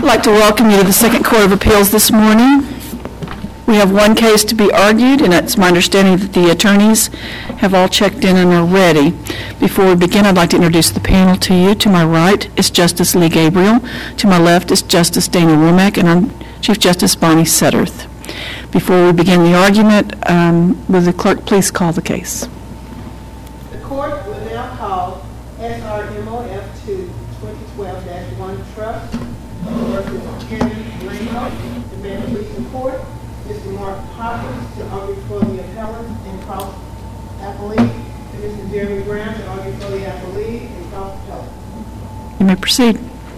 like to welcome you to the Second Court of Appeals this morning. We have one case to be argued, and it's my understanding that the attorneys have all checked in and are ready. Before we begin, I'd like to introduce the panel to you. To my right is Justice Lee Gabriel. To my left is Justice Dana Womack and our Chief Justice Bonnie Setterth. Before we begin the argument, will the clerk please call the case? The court will now call SRMOF 2 2012-1 Trust versus Karen Lamo. The man please report. Mr. Mark Hopkins to argue for the appellant and cross appellee, and Mr. Jeremy Brown to argue for the appellee and cross appellant. You may proceed.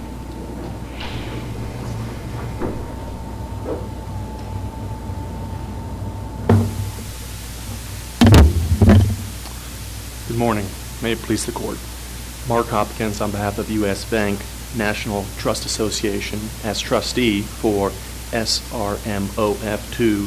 Good morning. May it please the court. Mark Hopkins on behalf of U.S. Bank National Trust Association as trustee for SRMOF 2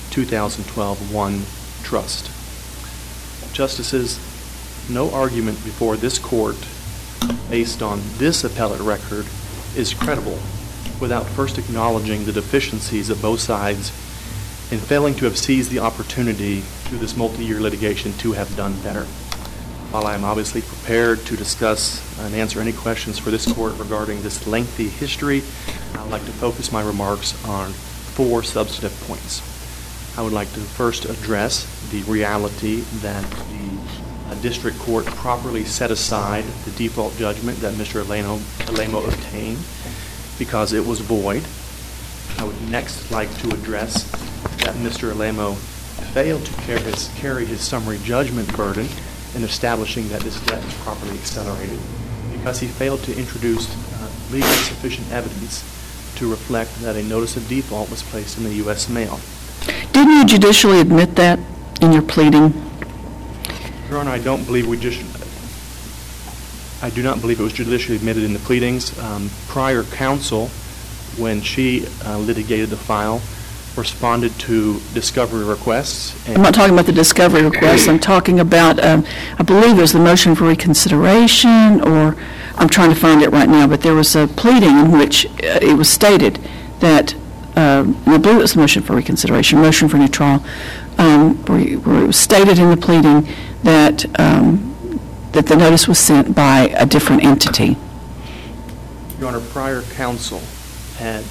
2012-1 Trust. Justices, no argument before this court based on this appellate record is credible without first acknowledging the deficiencies of both sides in failing to have seized the opportunity through this multi-year litigation to have done better. While I am obviously prepared to discuss and answer any questions for this court regarding this lengthy history, I would like to focus my remarks on four substantive points. I would like to first address the reality that the district court properly set aside the default judgment that Mr. Lamo obtained because it was void. I would next like to address that Mr. Lamo failed to carry his summary judgment burden in establishing that this debt was properly accelerated because he failed to introduce legally sufficient evidence to reflect that a notice of default was placed in the U.S. mail. Didn't you judicially admit that in your pleading? Your Honor, I do not believe it was judicially admitted in the pleadings. Prior counsel, when she litigated the file, responded to discovery requests. I'm not talking about the discovery requests. I'm talking about, I believe it was the motion for reconsideration, or I'm trying to find it right now, but there was a pleading in which it was stated that, I believe it was the motion for reconsideration, motion for new trial, where it was stated in the pleading that, that the notice was sent by a different entity. Your Honor, prior counsel had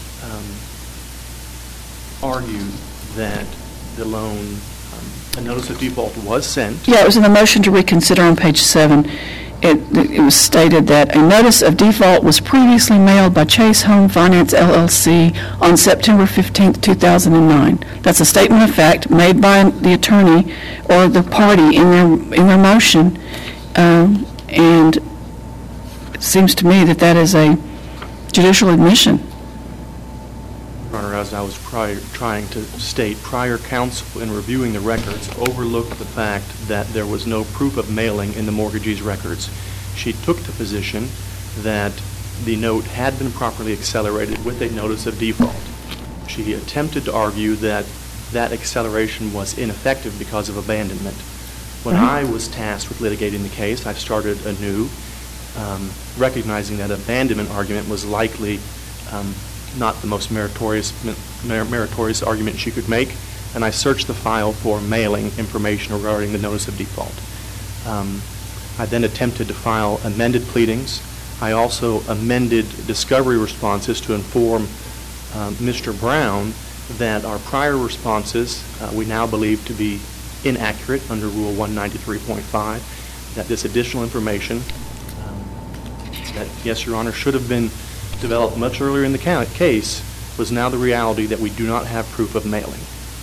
argued that the loan, a notice of default was sent. Yeah, it was in the motion to reconsider on page 7. It was stated that a notice of default was previously mailed by Chase Home Finance, LLC on September 15th, 2009. That's a statement of fact made by the attorney or the party in their motion, and it seems to me that that is a judicial admission. Your Honor, as I was trying to state, prior counsel in reviewing the records overlooked the fact that there was no proof of mailing in the mortgagee's records. She took the position that the note had been properly accelerated with a notice of default. She attempted to argue that that acceleration was ineffective because of abandonment. When I was tasked with litigating the case, I started anew, recognizing that abandonment argument was likely not the most meritorious argument she could make, and I searched the file for mailing information regarding the notice of default. I then attempted to file amended pleadings. I also amended discovery responses to inform Mr. Brown that our prior responses we now believe to be inaccurate under Rule 193.5, that this additional information that, yes, Your Honor, should have been developed much earlier in the case was now the reality that we do not have proof of mailing.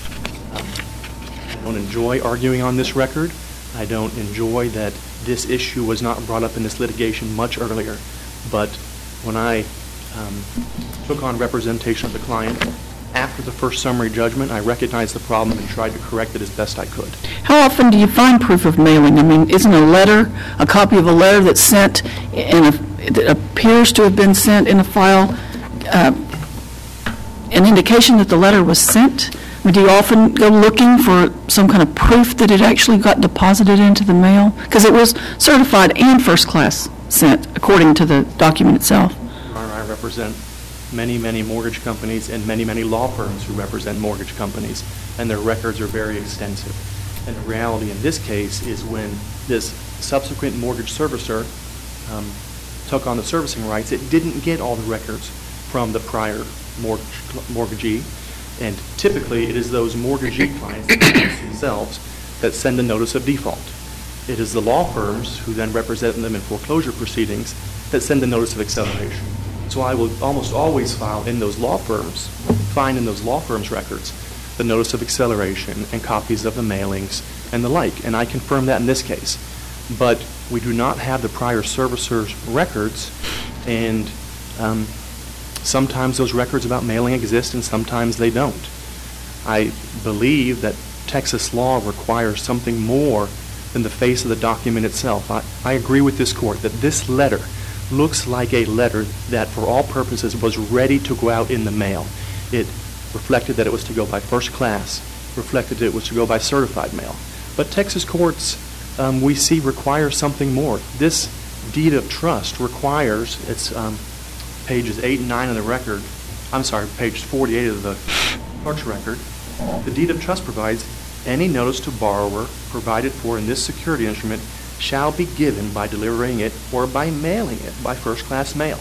I don't enjoy arguing on this record. I don't enjoy that this issue was not brought up in this litigation much earlier. But when I took on representation of the client after the first summary judgment, I recognized the problem and tried to correct it as best I could. How often do you find proof of mailing? I mean, isn't a letter, a copy of a letter that's sent that appears to have been sent in a file an indication that the letter was sent? I mean, do you often go looking for some kind of proof that it actually got deposited into the mail? Because it was certified and first class sent, according to the document itself. I represent many, many mortgage companies and many, many law firms who represent mortgage companies, and their records are very extensive. And the reality in this case is when this subsequent mortgage servicer took on the servicing rights, it didn't get all the records from the prior mortgagee, and typically it is those mortgagee clients themselves that send a notice of default. It is the law firms who then represent them in foreclosure proceedings that send the notice of acceleration. So I will almost always find in those law firms records the notice of acceleration and copies of the mailings and the like, and I confirm that in this case. But we do not have the prior servicer's records, and sometimes those records about mailing exist and sometimes they don't. I believe that Texas law requires something more than the face of the document itself. I agree with this court that this letter looks like a letter that for all purposes was ready to go out in the mail. It reflected that it was to go by first class, reflected that it was to go by certified mail. But Texas courts, we see, require something more. This deed of trust requires, it's pages 8 and 9 of the record, page 48 of the clerk's record. The deed of trust provides any notice to borrower provided for in this security instrument shall be given by delivering it or by mailing it by first class mail.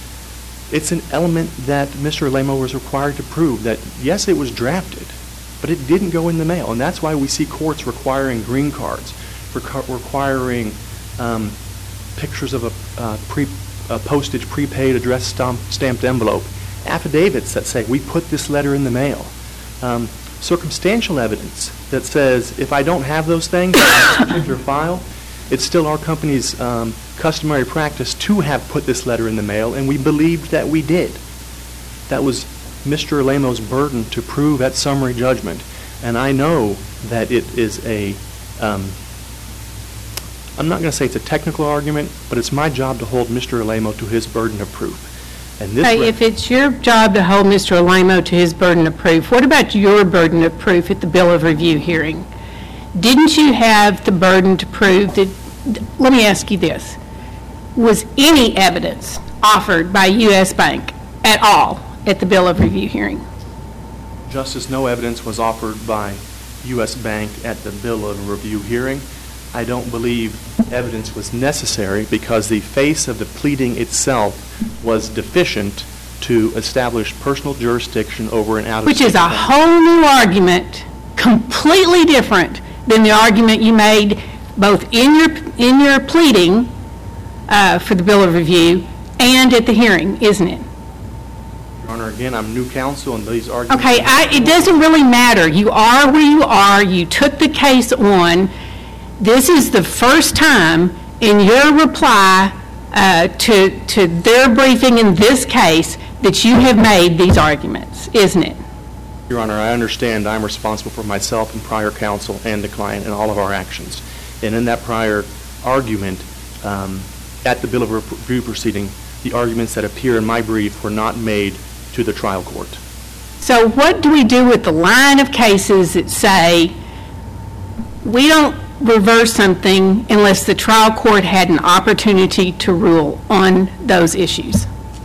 It's an element that Mr. Alamo was required to prove that, yes, it was drafted, but it didn't go in the mail. And that's why we see courts requiring green cards, requiring pictures of a postage prepaid address stamped envelope, affidavits that say, we put this letter in the mail, circumstantial evidence that says, if I don't have those things in a particular file, it's still our company's customary practice to have put this letter in the mail, and we believed that we did. That was Mr. Alamo's burden to prove at summary judgment. And I know that it is I'm not going to say it's a technical argument, but it's my job to hold Mr. Alamo to his burden of proof. And this if it's your job to hold Mr. Alamo to his burden of proof, what about your burden of proof at the Bill of Review hearing? Didn't you have the burden to prove that, let me ask you this, was any evidence offered by U.S. Bank at all at the Bill of Review hearing? Justice, no evidence was offered by U.S. Bank at the Bill of Review hearing. I don't believe evidence was necessary because the face of the pleading itself was deficient to establish personal jurisdiction over an out-of-state Which is a whole new argument, completely different than the argument you made both in your pleading for the Bill of Review and at the hearing, isn't it? Your Honor, again, I'm new counsel, and these arguments... Okay, it doesn't really matter. You are where you are. You took the case on. This is the first time in your reply to their briefing in this case that you have made these arguments, isn't it? Your Honor, I understand I'm responsible for myself and prior counsel and the client and all of our actions. And in that prior argument, at the Bill of Review proceeding, the arguments that appear in my brief were not made to the trial court. So what do we do with the line of cases that say we don't reverse something unless the trial court had an opportunity to rule on those issues?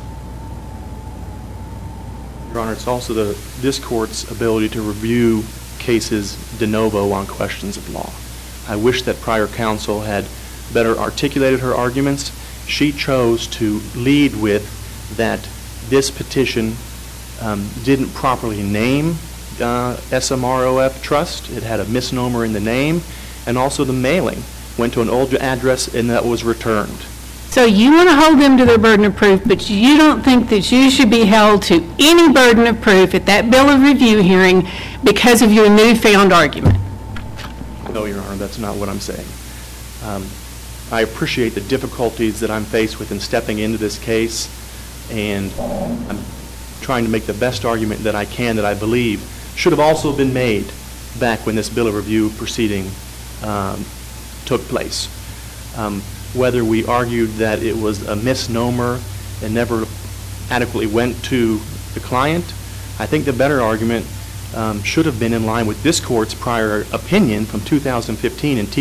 Your Honor, it's also this court's ability to review cases de novo on questions of law. I wish that prior counsel had better articulated her arguments. She chose to lead with that this petition didn't properly name SMROF Trust. It had a misnomer in the name, and also the mailing went to an old address and that was returned. So you want to hold them to their burden of proof, but you don't think that you should be held to any burden of proof at that Bill of Review hearing because of your newfound argument? No, Your Honor, that's not what I'm saying. I appreciate the difficulties that I'm faced with in stepping into this case, and I'm trying to make the best argument that I can that I believe should have also been made back when this Bill of Review proceeding took place. Whether we argued that it was a misnomer and never adequately went to the client, I think the better argument should have been in line with this court's prior opinion from 2015 in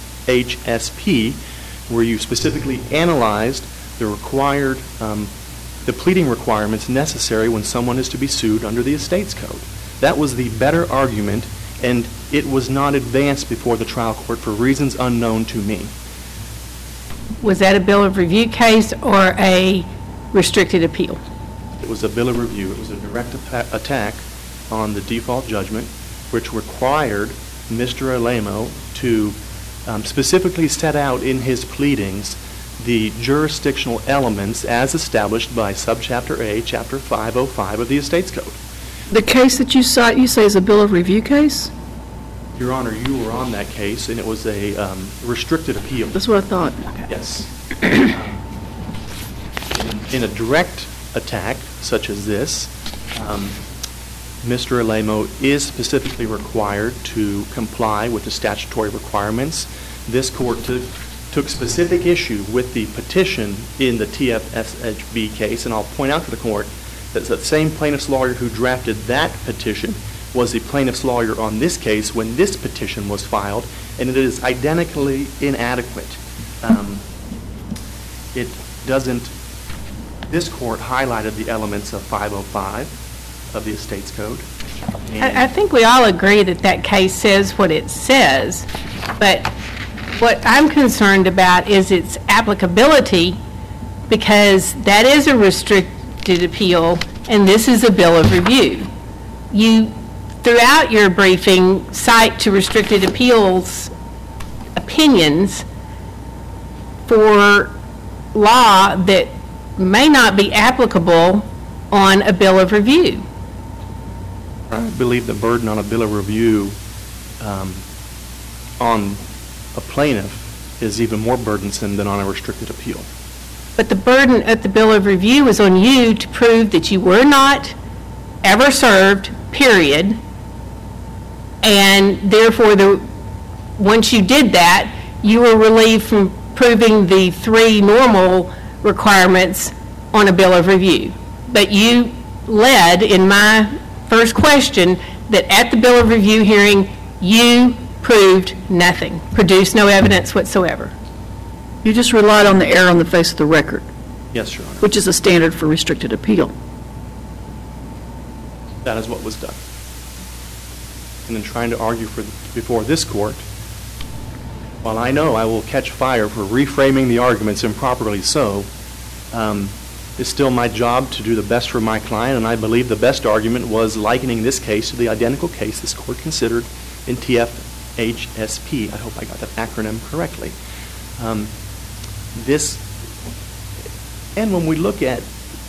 TFHSP, where you specifically analyzed the required the pleading requirements necessary when someone is to be sued under the Estates Code. That was the better argument, and it was not advanced before the trial court for reasons unknown to me. Was that a bill of review case or a restricted appeal? It was a bill of review. It was a direct attack on the default judgment, which required Mr. Alamo to specifically set out in his pleadings the jurisdictional elements as established by Subchapter A, Chapter 505 of the Estates Code. The case that you cite, you say is a bill of review case? Your Honor, you were on that case, and it was a restricted appeal. That's what I thought. Yes. In a direct attack such as this, Mr. Alamo is specifically required to comply with the statutory requirements. This court took specific issue with the petition in the TFSHB case, and I'll point out to the court that the same plaintiff's lawyer who drafted that petition was the plaintiff's lawyer on this case when this petition was filed, and it is identically inadequate. This court highlighted the elements of 505 of the Estates Code. I think we all agree that that case says what it says, but what I'm concerned about is its applicability, because that is a restricted appeal and this is a bill of review. You, throughout your briefing, cite to restricted appeals opinions for law that may not be applicable on a bill of review. I believe the burden on a bill of review on a plaintiff is even more burdensome than on a restricted appeal. But the burden at the bill of review is on you to prove that you were not ever served, period, and therefore once you did that, you were relieved from proving the 3 normal requirements on a bill of review. But you led in my first question that at the bill of review hearing, you proved nothing, produced no evidence whatsoever. You just relied on the error on the face of the record, Yes, Your Honor. which is a standard for restricted appeal. That is what was done. And in trying to argue before this court, while I know I will catch fire for reframing the arguments improperly so, it's still my job to do the best for my client, and I believe the best argument was likening this case to the identical case this court considered in TFHSP. I hope I got that acronym correctly. And when we look at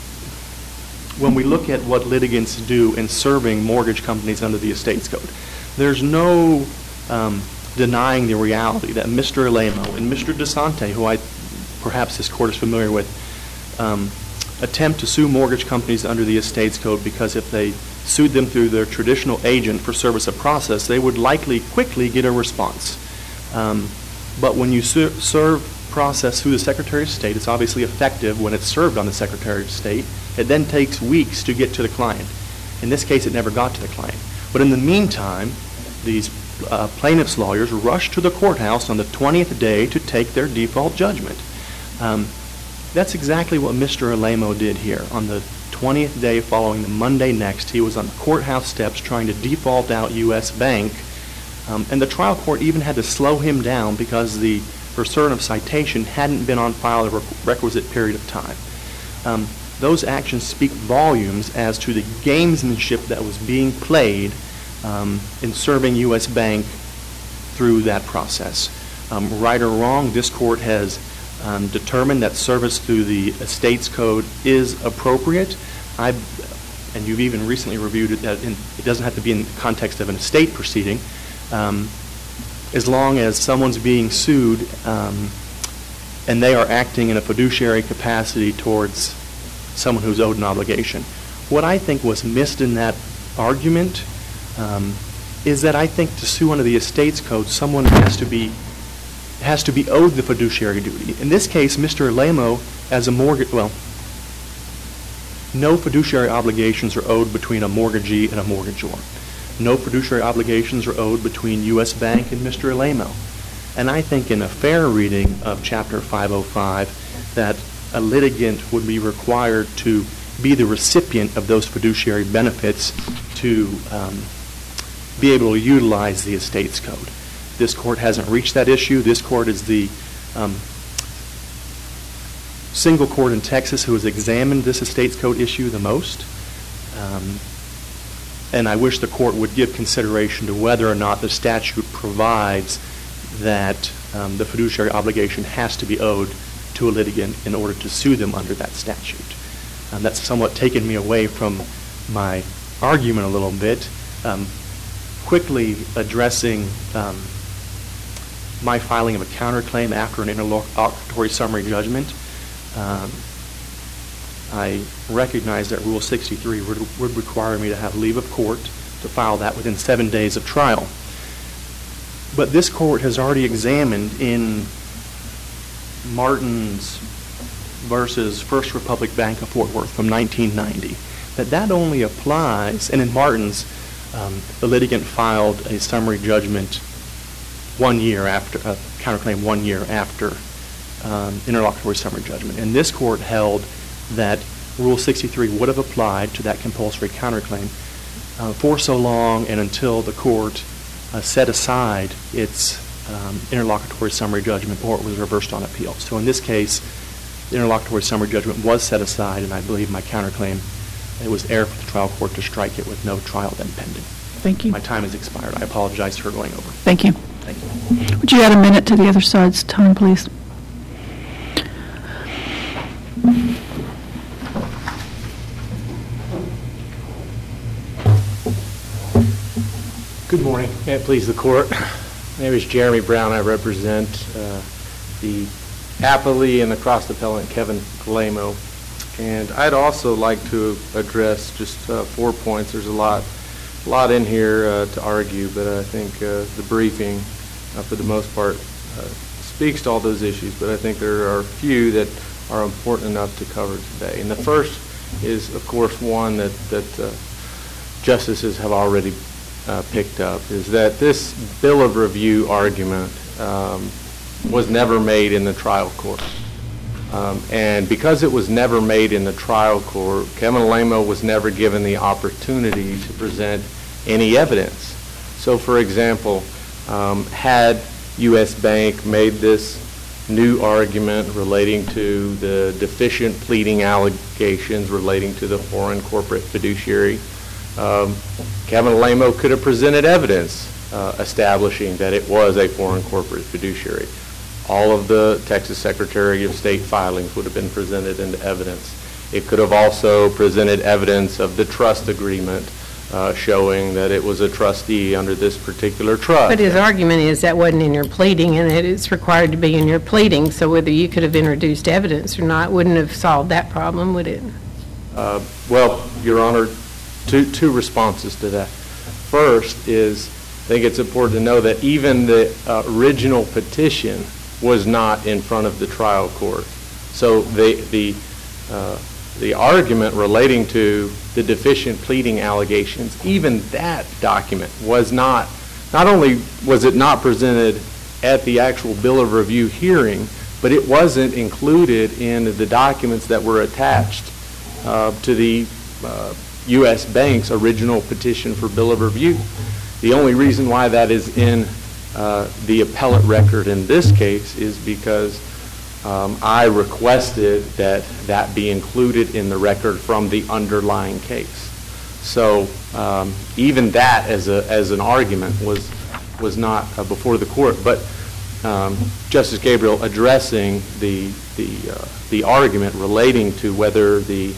what litigants do in serving mortgage companies under the Estates Code, there's no denying the reality that Mr. Alamo and Mr. DeSante, who perhaps this court is familiar with, attempt to sue mortgage companies under the Estates Code because if they sued them through their traditional agent for service of process, they would likely quickly get a response. But when you serve process through the Secretary of State, it's obviously effective when it's served on the Secretary of State. It then takes weeks to get to the client. In this case, it never got to the client. But in the meantime, these plaintiff's lawyers rushed to the courthouse on the 20th day to take their default judgment. That's exactly what Mr. Alamo did here. On the 20th day following the Monday next, he was on the courthouse steps trying to default out U.S. Bank, and the trial court even had to slow him down because the return of citation hadn't been on file a requisite period of time. Those actions speak volumes as to the gamesmanship that was being played in serving U.S. Bank through that process. Right or wrong, this court has determined that service through the Estates Code is appropriate. And you've even recently reviewed it that it doesn't have to be in the context of an estate proceeding. As long as someone's being sued and they are acting in a fiduciary capacity towards someone who's owed an obligation. What I think was missed in that argument is that I think to sue under the Estates Code, someone has to be owed the fiduciary duty. In this case, Mr. Alamo, as a mortgage, no fiduciary obligations are owed between a mortgagee and a mortgagor. No fiduciary obligations are owed between U.S. Bank and Mr. Alamo. And I think in a fair reading of Chapter 505 that a litigant would be required to be the recipient of those fiduciary benefits to be able to utilize the estates code. This court hasn't reached that issue. This court is the single court in Texas who has examined this estates code issue the most. And I wish the court would give consideration to whether or not the statute provides that the fiduciary obligation has to be owed to a litigant in order to sue them under that statute. That's somewhat taken me away from my argument a little bit. Quickly addressing my filing of a counterclaim after an interlocutory summary judgment. I recognize that Rule 63 would require me to have leave of court to file that within 7 days of trial. But this court has already examined in Martins versus First Republic Bank of Fort Worth from 1990 that only applies, and in Martins, the litigant filed a summary judgment 1 year after, a counterclaim 1 year after interlocutory summary judgment. And this court held that Rule 63 would have applied to that compulsory counterclaim for so long and until the court set aside its interlocutory summary judgment or it was reversed on appeal. So in this case, the interlocutory summary judgment was set aside, and I believe my counterclaim, it was error for the trial court to strike it with no trial then pending. Thank you. My time has expired. I apologize for going over. Thank you. Thank you. Would you add a minute to the other side's time, please? Good morning. May it please the court. My name is Jeremy Brown. I represent the appellee and the cross-appellant Kevin Galamo. And I'd also like to address just 4 points. There's a lot in here to argue, but I think the briefing, for the most part, speaks to all those issues. But I think there are a few that are important enough to cover today. And the first is, of course, one that justices have already picked up, is that this bill of review argument was never made in the trial court. And because it was never made in the trial court, Kevin Galamo was never given the opportunity to present any evidence. So, for example, had U.S. Bank made this new argument relating to the deficient pleading allegations relating to the foreign corporate fiduciary, Kevin Galamo could have presented evidence establishing that it was a foreign corporate fiduciary. All of the Texas Secretary of State filings would have been presented into evidence. It could have also presented evidence of the trust agreement showing that it was a trustee under this particular trust. But his argument is that wasn't in your pleading and that it's required to be in your pleading, so whether you could have introduced evidence or not wouldn't have solved that problem, would it? Well, Your Honor, two responses to that. First is, I think it's important to know that even the original petition was not in front of the trial court. So the argument relating to the deficient pleading allegations, even that document was not only was it not presented at the actual bill of review hearing, but it wasn't included in the documents that were attached to the U.S. Bank's original petition for bill of review. The only reason why that is in the appellate record in this case is because I requested that be included in the record from the underlying case. So even that as an argument was not before the court. But Justice Gabriel, addressing the argument relating to whether the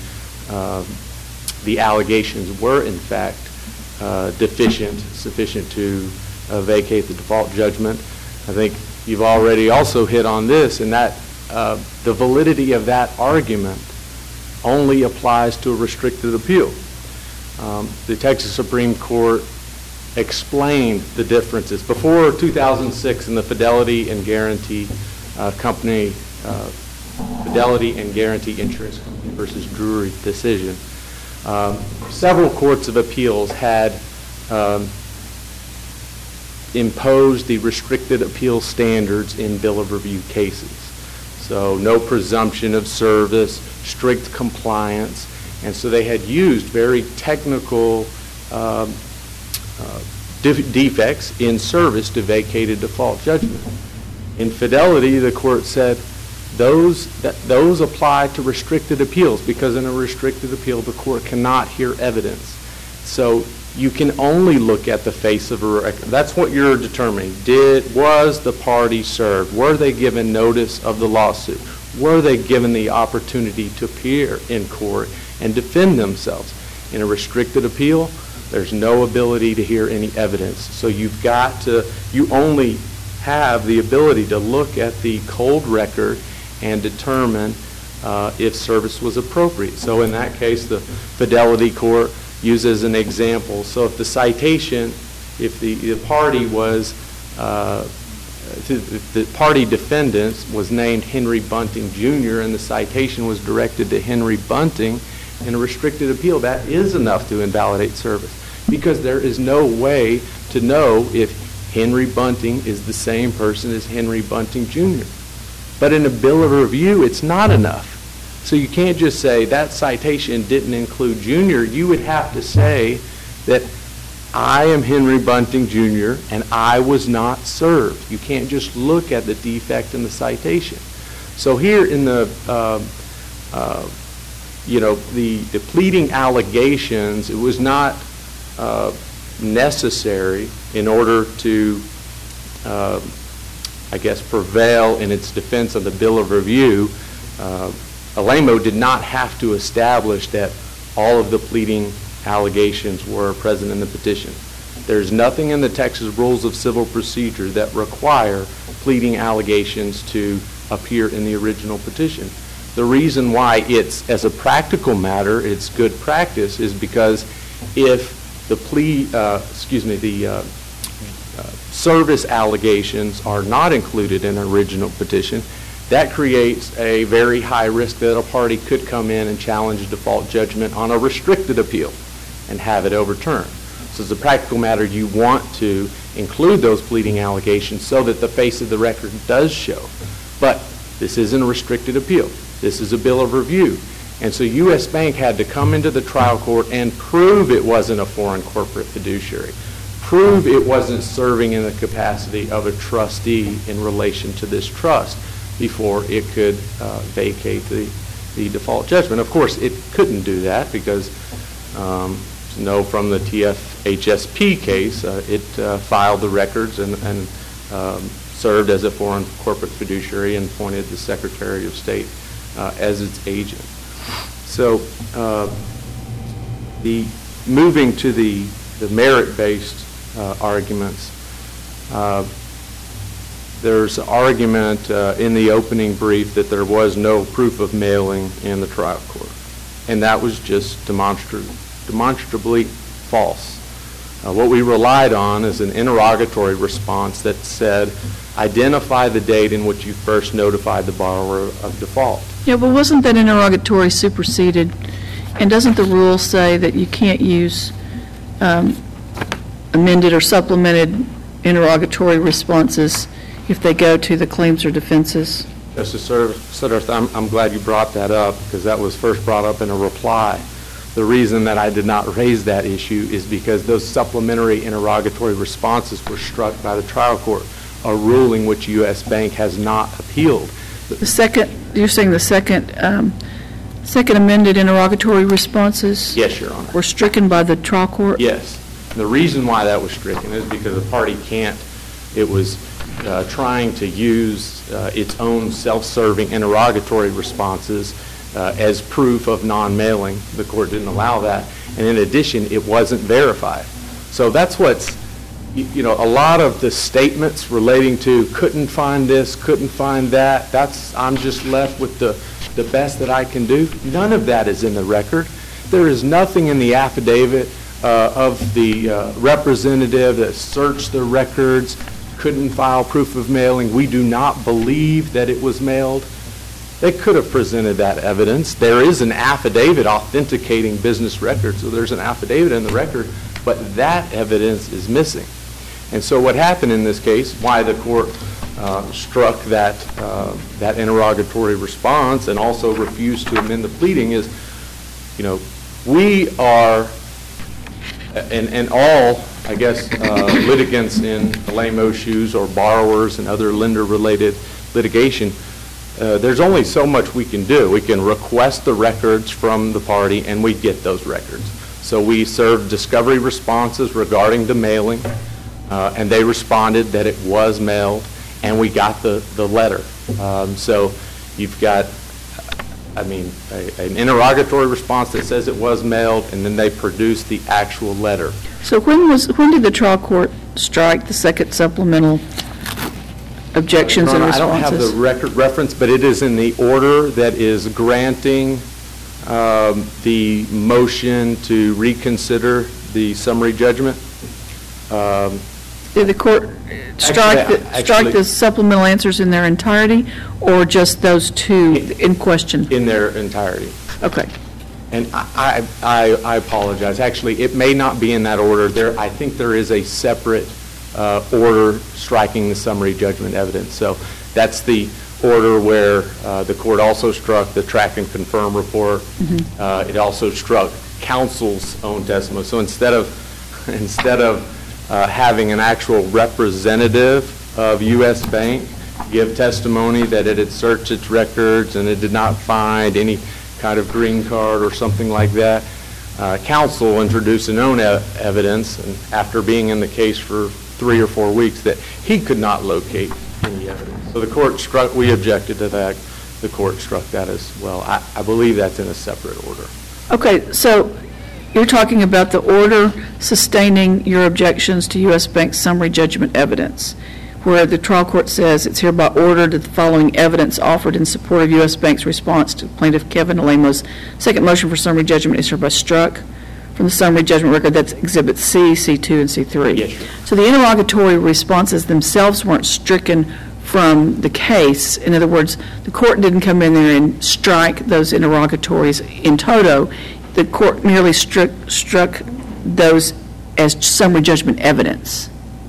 allegations were in fact deficient, sufficient to vacate the default judgment, I think you've already also hit on this, and that the validity of that argument only applies to a restricted appeal. The Texas Supreme Court explained the differences. Before 2006 in the Fidelity and Guarantee Company, Fidelity and Guarantee Insurance Company versus Drury decision, several courts of appeals had imposed the restricted appeal standards in bill of review cases. So no presumption of service, strict compliance. And so they had used very technical defects in service to vacate a default judgment. In Fidelity, the court said those apply to restricted appeals, because in a restricted appeal, the court cannot hear evidence. So you can only look at the face of a record. That's what you're determining. Was the party served? Were they given notice of the lawsuit? Were they given the opportunity to appear in court and defend themselves? In a restricted appeal, there's no ability to hear any evidence. So you only have the ability to look at the cold record and determine if service was appropriate. So in that case, the Fidelity Court uses an example. So if the citation, if the party was, the party defendant was named Henry Bunting Jr. and the citation was directed to Henry Bunting in a restricted appeal, that is enough to invalidate service, because there is no way to know if Henry Bunting is the same person as Henry Bunting Jr. But in a bill of review, it's not enough. So you can't just say that citation didn't include Jr. You would have to say that I am Henry Bunting Jr. and I was not served. You can't just look at the defect in the citation. So here in the the pleading allegations, it was not necessary in order to, prevail in its defense of the bill of review. Alamo did not have to establish that all of the pleading allegations were present in the petition. There's nothing in the Texas Rules of Civil Procedure that require pleading allegations to appear in the original petition. The reason why it's, as a practical matter, it's good practice is because if the service allegations are not included in an original petition, that creates a very high risk that a party could come in and challenge a default judgment on a restricted appeal and have it overturned. So as a practical matter, you want to include those pleading allegations so that the face of the record does show. But this isn't a restricted appeal. This is a bill of review. And so U.S. Bank had to come into the trial court and prove it wasn't a foreign corporate fiduciary, prove it wasn't serving in the capacity of a trustee in relation to this trust before it could vacate the default judgment. Of course, it couldn't do that because, from the TFHSP case, it filed the records and served as a foreign corporate fiduciary and appointed the Secretary of State as its agent. So moving to the merit-based arguments, there's argument in the opening brief that there was no proof of mailing in the trial court, and that was just demonstrably false. What we relied on is an interrogatory response that said, identify the date in which you first notified the borrower of default. Yeah, but wasn't that interrogatory superseded? And doesn't the rule say that you can't use amended or supplemented interrogatory responses if they go to the claims or defenses? Justice Sutter, I'm glad you brought that up because that was first brought up in a reply. The reason that I did not raise that issue is because those supplementary interrogatory responses were struck by the trial court, a ruling which U.S. Bank has not appealed. You're saying the second amended interrogatory responses? Yes, Your Honor. Were stricken by the trial court? Yes. The reason why that was stricken is because the party it was trying to use its own self-serving interrogatory responses as proof of non-mailing. The court didn't allow that. And in addition, it wasn't verified. So that's what's, a lot of the statements relating to couldn't find this, couldn't find that, I'm just left with the best that I can do. None of that is in the record. There is nothing in the affidavit of the representative that searched the records, couldn't file proof of mailing. We do not believe that it was mailed. They could have presented that evidence. There is an affidavit authenticating business records, so there's an affidavit in the record, but that evidence is missing. And so what happened in this case, why the court struck that interrogatory response and also refused to amend the pleading is, we are, and all, I guess, litigants in Alamo shoes or borrowers and other lender-related litigation, there's only so much we can do. We can request the records from the party, and we get those records. So we served discovery responses regarding the mailing, and they responded that it was mailed, and we got the letter. So you've got, an interrogatory response that says it was mailed, and then they produced the actual letter. So when did the trial court strike the second supplemental objections and responses? I don't have the record reference, but it is in the order that is granting the motion to reconsider the summary judgment. Did the court strike the supplemental answers in their entirety, or just those two in question? In their entirety. Okay. And I apologize. Actually, it may not be in that order. I think there is a separate order striking the summary judgment evidence. So that's the order where the court also struck the track and confirm report. Mm-hmm. It also struck counsel's own testimony. So instead of having an actual representative of U.S. Bank give testimony that it had searched its records and it did not find any kind of green card or something like that, counsel introduced an own evidence, and after being in the case for 3 or 4 weeks, that he could not locate any evidence. So the court struck, we objected to that, the court struck that as well. I believe that's in a separate order. Okay, so you're talking about the order sustaining your objections to U.S. Bank's summary judgment evidence, where the trial court says it's hereby ordered that the following evidence offered in support of U.S. Bank's response to plaintiff Kevin Alamo's second motion for summary judgment is hereby struck from the summary judgment record. That's Exhibit C, C2, and C3. Yes, sure. So the interrogatory responses themselves weren't stricken from the case. In other words, the court didn't come in there and strike those interrogatories in toto. The court merely struck those as summary judgment evidence.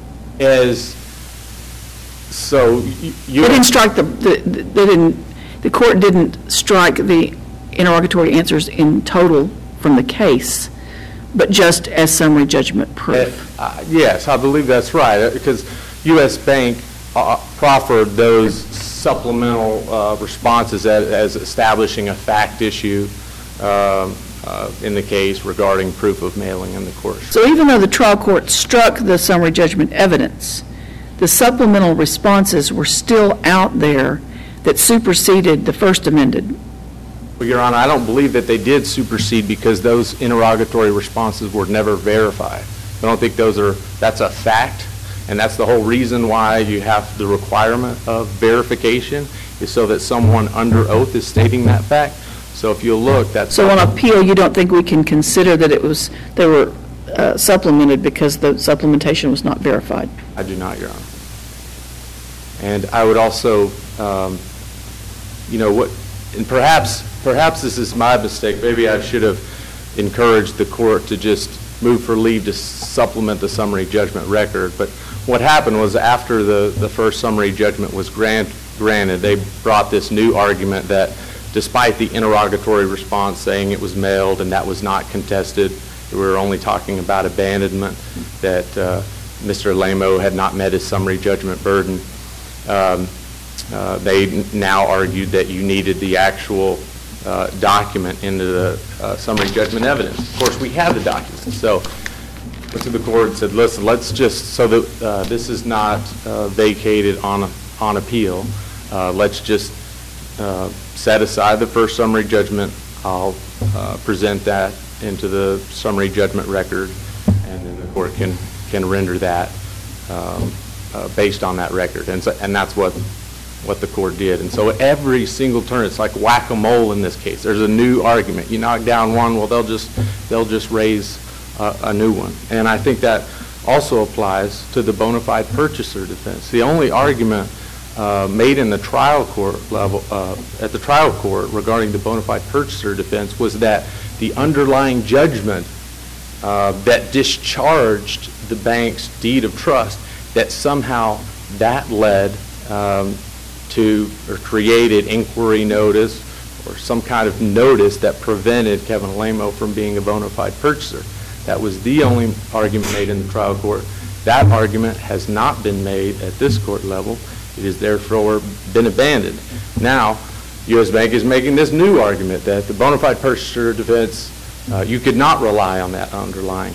So you they didn't strike the court didn't strike the interrogatory answers in total from the case, but just as summary judgment proof. Yes, I believe that's right, because U.S. Bank proffered those supplemental responses as establishing a fact issue in the case regarding proof of mailing in the court. So even though the trial court struck the summary judgment evidence, the supplemental responses were still out there that superseded the first amended. Well, Your Honor, I don't believe that they did supersede because those interrogatory responses were never verified. I don't think that's a fact, and that's the whole reason why you have the requirement of verification, is so that someone under oath is stating that fact. So if you look, that's... So on appeal, you don't think we can consider that they were supplemented because the supplementation was not verified? I do not, Your Honor. And I would also, and perhaps this is my mistake. Maybe I should have encouraged the court to just move for leave to supplement the summary judgment record. But what happened was after the first summary judgment was granted, they brought this new argument that despite the interrogatory response saying it was mailed and that was not contested, we were only talking about abandonment, that Mr. Alamo had not met his summary judgment burden. They now argued that you needed the actual document into the summary judgment evidence. Of course, we have the documents. So went to the court and said, listen, let's just, so that this is not vacated on appeal, let's just set aside the first summary judgment. I'll present that into the summary judgment record, and then the court can render that based on that record. And that's what the court did. And so every single turn, it's like whack-a-mole in this case. There's a new argument. You knock down one, well, they'll just raise a new one. And I think that also applies to the bona fide purchaser defense. The only argument made in the trial court level, at the trial court regarding the bona fide purchaser defense was that the underlying judgment that discharged the bank's deed of trust, that somehow that led or created inquiry notice or some kind of notice that prevented Kevin Alamo from being a bona fide purchaser. That was the only argument made in the trial court. That argument has not been made at this court level. It has therefore been abandoned. Now, U.S. Bank is making this new argument that the bona fide purchaser defense, you could not rely on that underlying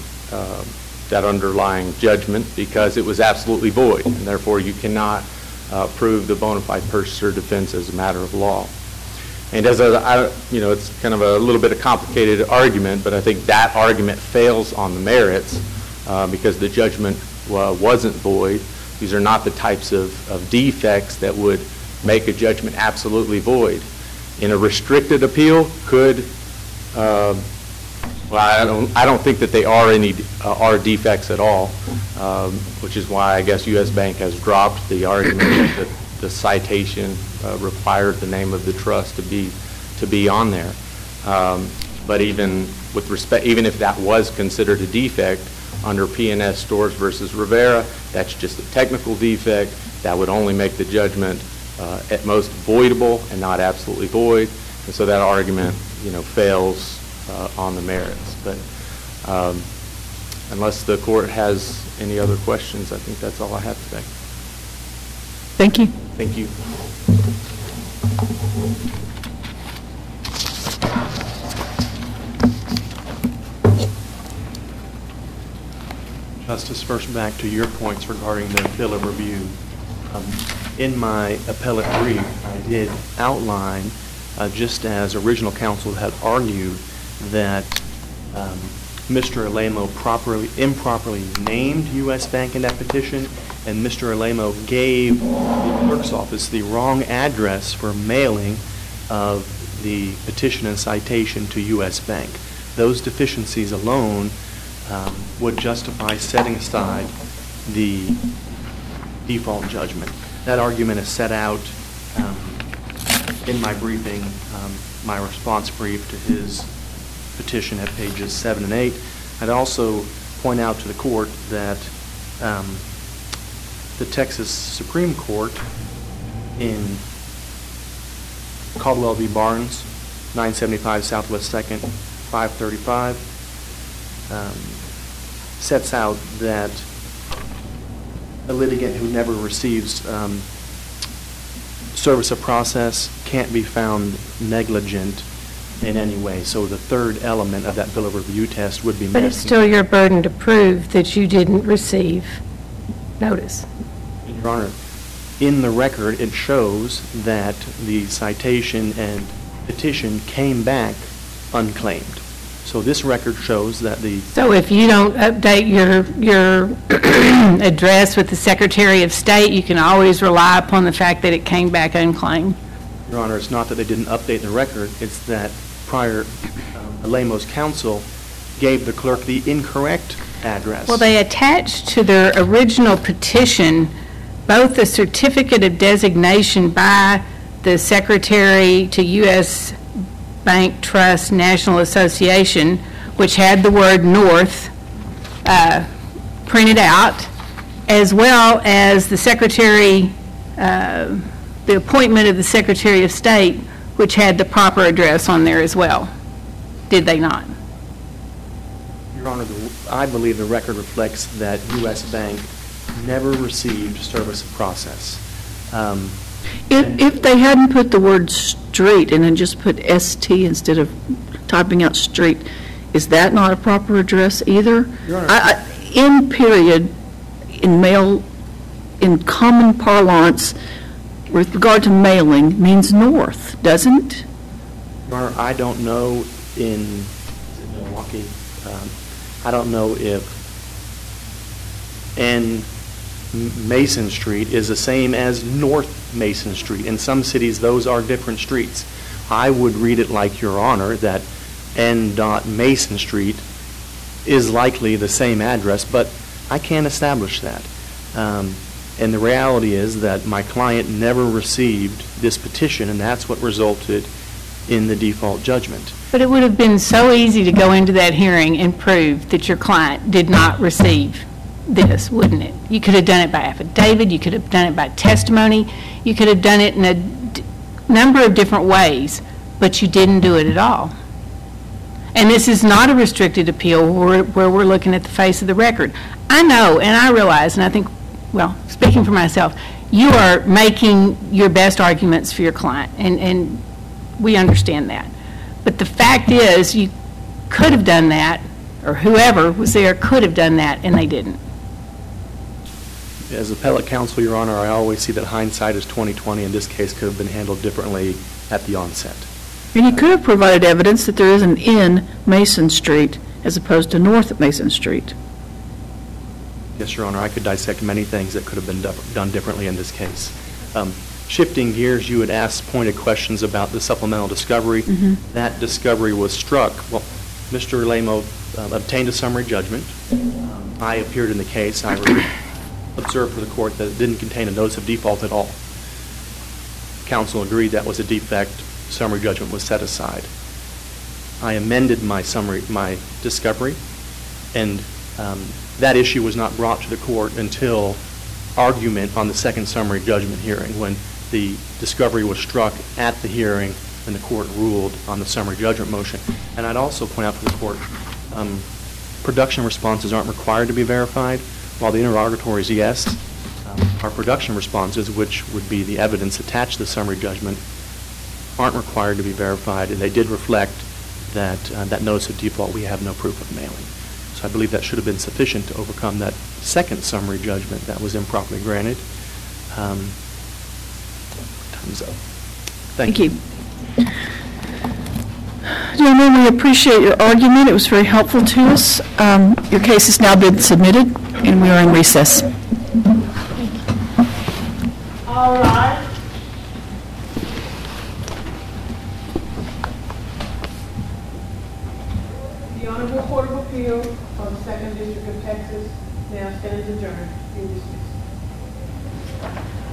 judgment because it was absolutely void, and therefore you cannot prove the bona fide purchaser defense as a matter of law. And as it's kind of a little bit of complicated argument, but I think that argument fails on the merits because the judgment wasn't void. These are not the types of defects that would make a judgment absolutely void. In a restricted appeal, I don't think that they are defects at all, which is why I guess U.S. Bank has dropped the argument that the citation required the name of the trust to be on there. But even if that was considered a defect under P&S Stores versus Rivera, that's just a technical defect that would only make the judgment at most voidable and not absolutely void. And so that argument, fails on the merits. But unless the court has any other questions, I think that's all I have today. Thank you. Thank you. Justice, first back to your points regarding the bill of review. In my appellate brief, I did outline, just as original counsel had argued, that Mr. Alamo improperly named U.S. Bank in that petition, and Mr. Alamo gave the clerk's office the wrong address for mailing of the petition and citation to U.S. Bank. Those deficiencies alone would justify setting aside the default judgment. That argument is set out in my briefing, my response brief to his petition at pages 7 and 8. I'd also point out to the court that the Texas Supreme Court in Caldwell v. Barnes, 975 Southwest 2nd, 535, sets out that a litigant who never receives service of process can't be found negligent in any way. So the third element of that bill of review test would be met. But it's still your burden to prove that you didn't receive notice. Your Honor, in the record it shows that the citation and petition came back unclaimed. So this record shows that the... So if you don't update your address with the Secretary of State, you can always rely upon the fact that it came back unclaimed? Your Honor, it's not that they didn't update the record. It's that prior Alamo's counsel gave the clerk the incorrect address. Well, they attached to their original petition both the certificate of designation by the Secretary to U.S. Bank Trust National Association, which had the word North printed out, as well as the Secretary, the appointment of the Secretary of State, which had the proper address on there as well. Did they not? Your Honor, I believe the record reflects that U.S. Bank never received service of process. If they hadn't put the word street and then just put ST instead of typing out street, is that not a proper address either? Your Honor, in common parlance, with regard to mailing, means north, doesn't it? Your Honor, I don't know in Milwaukee, I don't know if N Mason Street is the same as North Mason Street. In some cities, those are different streets. I would read it like Your Honor, that N. Mason Street is likely the same address, but I can't establish that. And the reality is that my client never received this petition, and that's what resulted in the default judgment. But it would have been so easy to go into that hearing and prove that your client did not receive this, wouldn't it? You could have done it by affidavit, you could have done it by testimony, you could have done it in a number of different ways, but you didn't do it at all. And this is not a restricted appeal where we're looking at the face of the record. I know, and I realize, and I think, well, speaking for myself, you are making your best arguments for your client, and we understand that. But the fact is, you could have done that, or whoever was there could have done that, and they didn't. As appellate counsel, Your Honor, I always see that hindsight is 20/20, and this case could have been handled differently at the onset. And you could have provided evidence that there is an inn Mason Street as opposed to north of Mason Street. Yes, Your Honor, I could dissect many things that could have been done differently in this case. Shifting gears, you had asked pointed questions about the supplemental discovery. That discovery was struck. Well, Mr. Lamo obtained a summary judgment. I appeared in the case. I observed for the court that it didn't contain a notice of default at all. Counsel agreed that was a defect. Summary judgment was set aside. I amended my discovery, and that issue was not brought to the court until argument on the second summary judgment hearing, when the discovery was struck at the hearing and the court ruled on the summary judgment motion. And I'd also point out to the court, production responses aren't required to be verified, while the interrogatories, yes. Our production responses, which would be the evidence attached to the summary judgment, aren't required to be verified, and they did reflect that that notice of default, we have no proof of mailing. So I believe that should have been sufficient to overcome that second summary judgment that was improperly granted. Time's up. Thank you. Gentlemen, we appreciate your argument. It was very helpful to us. Your case has now been submitted, and we are in recess. All right. The Honorable Court of Appeal for the Second District of Texas now stands adjourned. You dismissed.